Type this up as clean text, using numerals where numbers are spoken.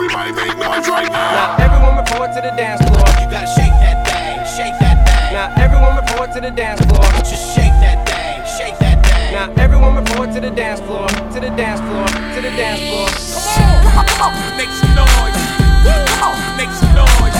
everybody make noise right now. Now everyone report to the dance floor. You gotta shake that thing, shake that thing. Now everyone report to the dance floor. Just shake that thing, shake that thing. Now everyone report to the dance floor, to the dance floor, to the dance floor. Come on, make some noise. Come on, make some noise.